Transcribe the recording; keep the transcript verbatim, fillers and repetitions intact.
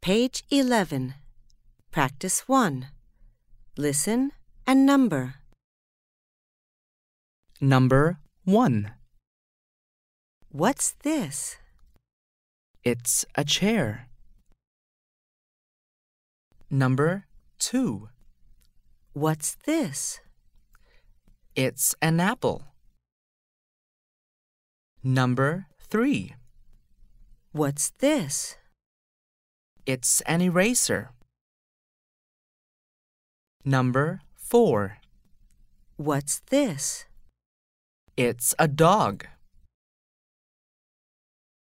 Page eleven. Practice one. Listen and number. Number one. What's this? It's a chair. Number two. What's this? It's an apple. Number three. What's this? It's an eraser. Number four. What's this? It's a dog.